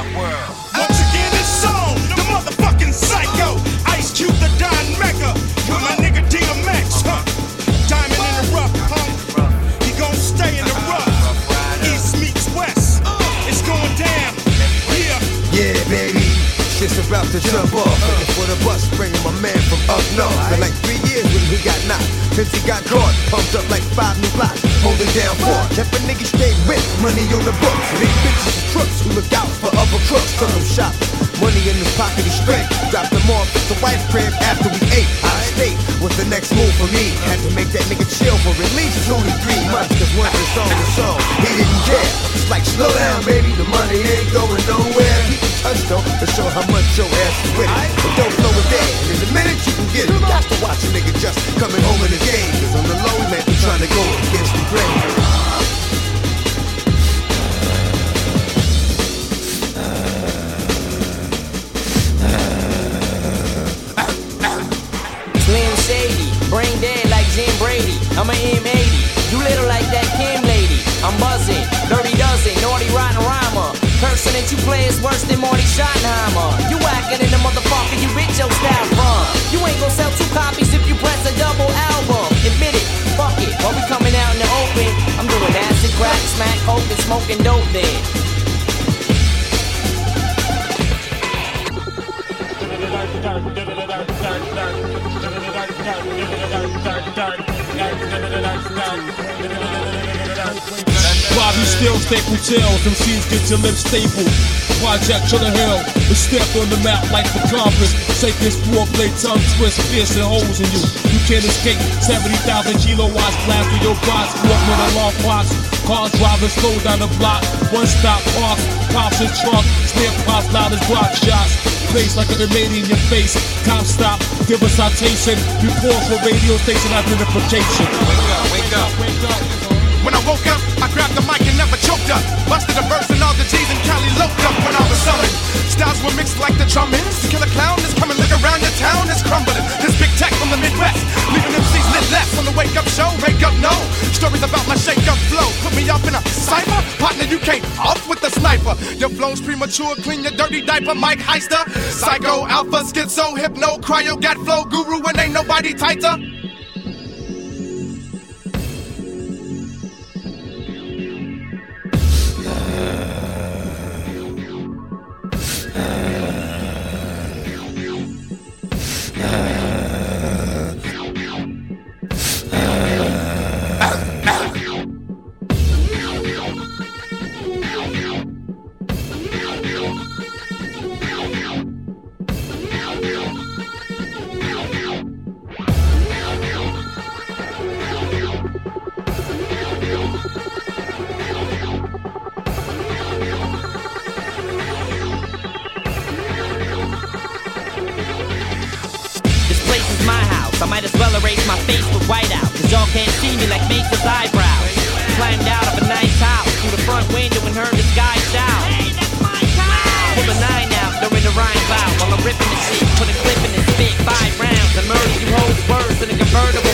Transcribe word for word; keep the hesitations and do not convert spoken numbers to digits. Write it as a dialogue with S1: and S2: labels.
S1: Once again, it's on the motherfucking Psycho. Ice Cube, the Don Mecca. With my nigga D M X, huh? Diamond in the rough, huh? He gon' stay in the rough. East meets West. It's going down. Yeah.
S2: Yeah, baby. Shit's about to jump off. Looking for the bus, bringing my man from up north. For like three years when he got knocked. Since he got caught, pumped up like five new blocks. Holding down four. Kept a nigga straight with money on the books. Big bitches and crooks who look out for other crooks. Took him shopping. Money in his pocket, he straight. Dropped them off at the wife crib after we ate. Out of state was the next move for me. Had to make that nigga chill for at least two to three months. Cause once the song was song, he didn't care. It's like, slow down, baby. The money ain't going nowhere. Keep in touch though to show how much your ass is with it. But don't slow it down. And in the minute you can get it, you got to watch a nigga just coming home in the game. Cause on the low, man, we trying to go against the grain.
S3: Slim Shady, brain dead like Jim Brady. I'm a M eighty, you little like that Kim lady. I'm buzzing, dirty dozen, naughty rotten rhymer. Person that you play is worse than Marty Schottenheimer. You whacking in the motherfucker you bitch your style from. You ain't gon' sell two copies if you press a double album. Admit it, fuck it, while we coming out in the open. I'm doing acid, crack, smack, coke, and smoking dope then.
S4: Bobby still staple tails, M Cs get your lips stapled. Project to the hill, it's stamped on the map like the compass. Sapiens four blade tongue twist, piercing holes in you. You can't escape seventy thousand kilowatts blast through your box. Walk with a long box, cars driving slow down the block. One stop park, pops his trunk, snare pops loud as block shots. Face like a grenade in your face. Cop stop, give a citation. You pause for radio station identification.
S1: Wake up, wake up, wake up. When I woke up, I grabbed the mic and never choked up. Busted a verse and all the G's and Cali loped up when I was summoned. Styles were mixed like the drummins. Killer clown is coming, look around your town, it's crumbling. This big tech from the Midwest, leaving M Cs lit less on the wake up show. Wake up, no. Stories about my shake up flow. Put me up in a cipher, partner, you can't off with the sniper. Your flow's premature, clean your dirty diaper, Mike Heister. Psycho, alpha, schizo, hypno, cryo, got flow, guru, and ain't nobody tighter.
S3: I might as well erase my face with whiteout, cause y'all can't see me like Mace's eyebrows. Climbed out of a nice house through the front window and heard the sky shout. Hey, that's my house! Pull a nine out during the rhyme cloud while I'm ripping the shit. Put a clip in and spit five rounds and murder you hoes worse than a convertible